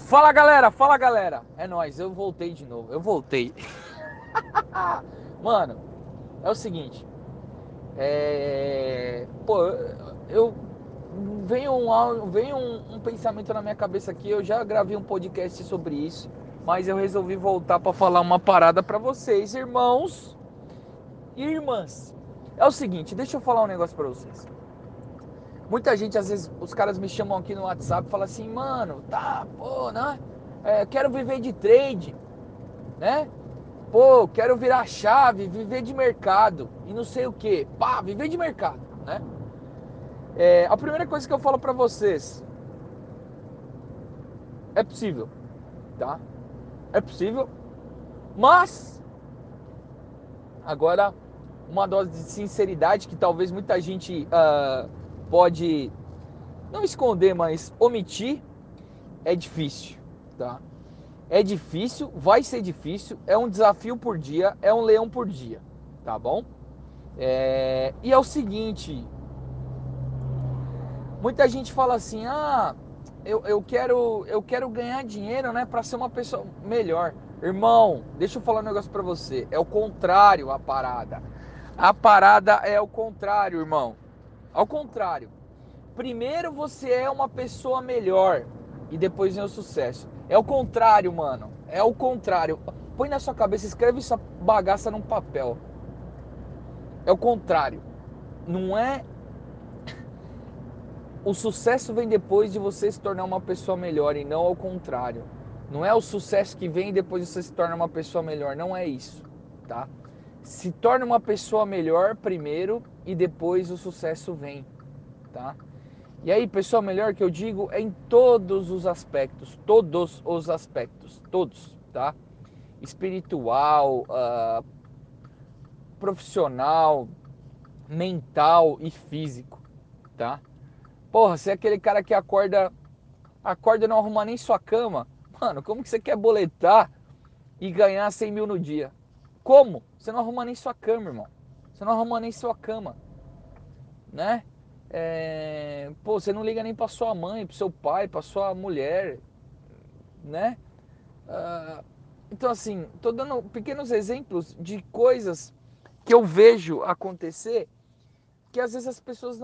Fala galera, é nóis, eu voltei de novo, eu voltei. Mano, é o seguinte, pô, eu veio um pensamento na minha cabeça aqui, eu já gravei um podcast sobre isso, mas eu resolvi voltar pra falar uma parada pra vocês, irmãos e irmãs. É o seguinte, deixa eu falar um negócio pra vocês. Muita gente, às vezes, os caras me chamam aqui no WhatsApp e falam assim, mano, tá, pô, né? Quero viver de trade, né? Pô, quero virar chave, viver de mercado e não sei o que. Pá, viver de mercado, né? A primeira coisa que eu falo pra vocês, é possível, tá? É possível, mas agora uma dose de sinceridade que talvez muita gente pode não esconder, mas omitir, é difícil, tá? É difícil, vai ser difícil, é um desafio por dia, é um leão por dia, tá bom? E é o seguinte, muita gente fala assim, eu quero ganhar dinheiro, né, para ser uma pessoa melhor. Irmão, deixa eu falar um negócio para você, é o contrário a parada. A parada é o contrário, irmão. Ao contrário. Primeiro você é uma pessoa melhor e depois vem o sucesso. É o contrário, mano. É o contrário. Põe na sua cabeça, escreve essa bagaça num papel. É o contrário. Não é. O sucesso vem depois de você se tornar uma pessoa melhor e não ao contrário. Não é o sucesso que vem depois de você se tornar uma pessoa melhor. Não é isso, tá? Se torna uma pessoa melhor primeiro e depois o sucesso vem, tá? E aí, pessoa melhor que eu digo é em todos os aspectos, todos, tá? Espiritual, profissional, mental e físico, tá? Porra, você é aquele cara que acorda e não arruma nem sua cama. Mano, como que você quer boletar e ganhar 100 mil no dia? Como? Você não arruma nem sua cama, irmão. Você não arruma nem sua cama, né? Pô, você não liga nem pra sua mãe, pro seu pai, pra sua mulher, né? Ah, então, assim, tô dando pequenos exemplos de coisas que eu vejo acontecer que às vezes as pessoas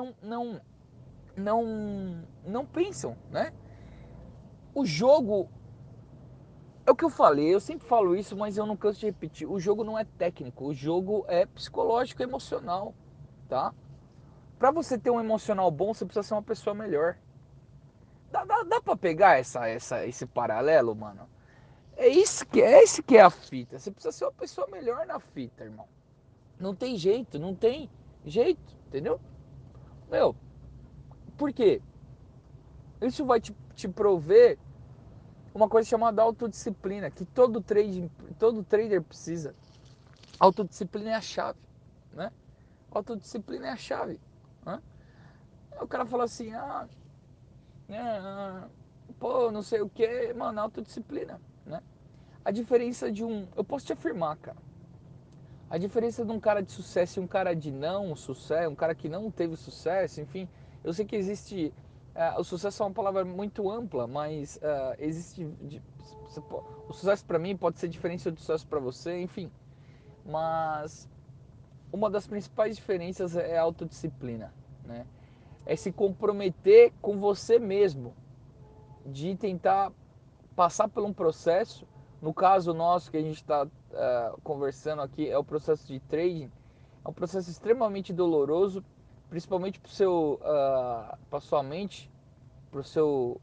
não pensam, né? O jogo, é o que eu falei, eu sempre falo isso, mas eu não canso de repetir. O jogo não é técnico, o jogo é psicológico e emocional, tá? Pra você ter um emocional bom, você precisa ser uma pessoa melhor. Dá pra pegar esse paralelo, mano? É esse que é a fita. Você precisa ser uma pessoa melhor na fita, irmão. Não tem jeito, não tem jeito, entendeu? Meu, por quê? Isso vai te prover uma coisa chamada autodisciplina, que todo trader precisa. Autodisciplina é a chave, né? Autodisciplina é a chave, né? Aí o cara fala assim, né, pô, não sei o que, mano, autodisciplina, né? A diferença de eu posso te afirmar, cara, a diferença de um cara de sucesso e um cara de não sucesso, um cara que não teve sucesso, enfim, eu sei que existe. O sucesso é uma palavra muito ampla, mas existe. O sucesso para mim pode ser diferente do sucesso para você, enfim. Mas uma das principais diferenças é a autodisciplina, né? É se comprometer com você mesmo, de tentar passar por um processo. No caso nosso que a gente está conversando aqui é o processo de trading. É um processo extremamente doloroso, principalmente para sua mente, para o seu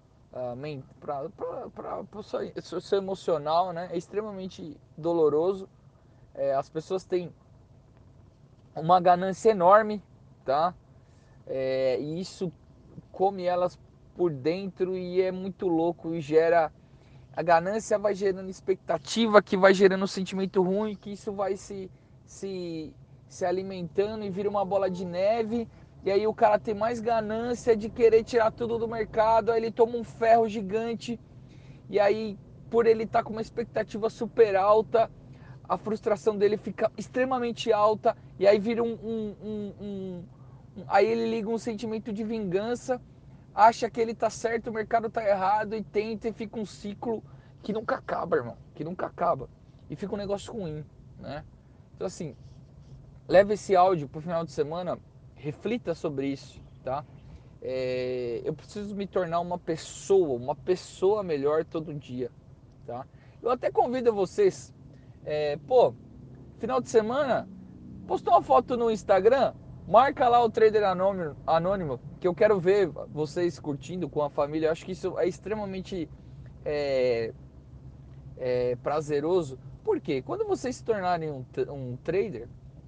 para o seu emocional, né? É extremamente doloroso. As pessoas têm uma ganância enorme, tá? E isso come elas por dentro e é muito louco e gera. A ganância vai gerando expectativa, que vai gerando um sentimento ruim, que isso vai se, se alimentando e vira uma bola de neve. E aí o cara tem mais ganância de querer tirar tudo do mercado, aí ele toma um ferro gigante. E aí, por ele estar com uma expectativa super alta, a frustração dele fica extremamente alta. E aí vira aí ele liga um sentimento de vingança. acha que ele tá certo, o mercado tá errado e tenta e fica um ciclo que nunca acaba, irmão, que nunca acaba. E fica um negócio ruim, né? Então assim, leve esse áudio pro final de semana, reflita sobre isso, tá? Eu preciso me tornar uma pessoa melhor todo dia, tá? Eu até convido vocês, final de semana, postou uma foto no Instagram, marca lá o Trader Anônimo, que eu quero ver vocês curtindo com a família. Eu acho que isso é extremamente é, prazeroso. Por quê? Quando vocês se tornarem um trader,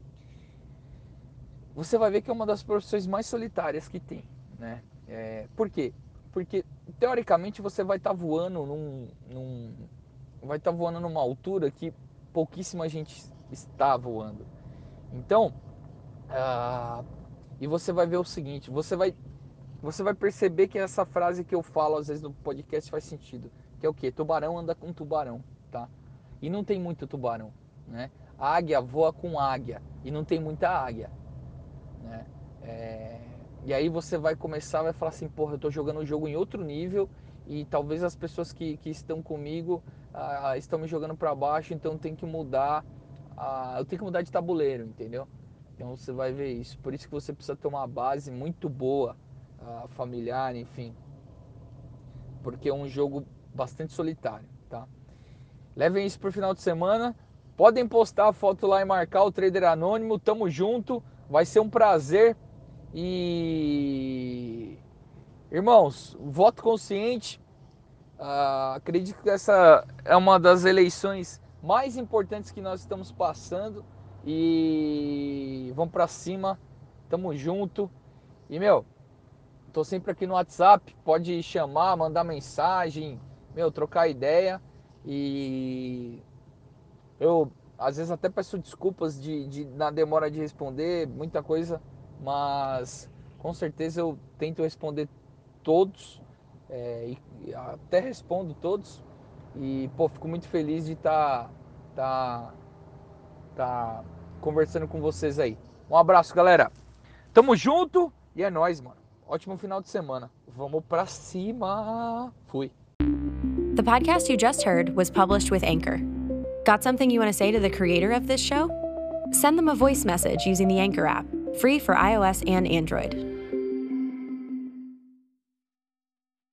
você vai ver que é uma das profissões mais solitárias que tem, né? Por quê? Porque teoricamente você vai estar voando vai estar voando numa altura que pouquíssima gente está voando. Então, e você vai ver o seguinte, você vai perceber que essa frase que eu falo às vezes no podcast faz sentido, que é o quê? Tubarão anda com tubarão, tá? E não tem muito tubarão, né? A águia voa com águia e não tem muita águia, né? E aí você vai começar, vai falar assim, porra, eu tô jogando o jogo em outro nível e talvez as pessoas que estão comigo estão me jogando para baixo, então tem que mudar, eu tenho que mudar de tabuleiro, entendeu? Então você vai ver isso. Por isso que você precisa ter uma base muito boa, familiar, enfim, porque é um jogo bastante solitário, tá? Levem isso pro final de semana. Podem postar a foto lá e marcar o Trader Anônimo. Tamo junto. Vai ser um prazer. E irmãos, voto consciente. Acredito que essa é uma das eleições mais importantes que nós estamos passando. E vamos pra cima. Tamo junto. E meu, tô sempre aqui no WhatsApp. Pode chamar, mandar mensagem, meu, trocar ideia. E eu às vezes até peço desculpas na demora de responder muita coisa, mas com certeza eu tento responder todos, e até respondo todos. E pô, fico muito feliz de tá, tá conversando com vocês aí. Um abraço, galera. Tamo junto e é nóis, mano. Ótimo final de semana. Vamos pra cima. Fui. The podcast you just heard was published with Anchor. Got something you want to say to the creator of this show? Send them a voice message using the Anchor app, free for iOS and Android.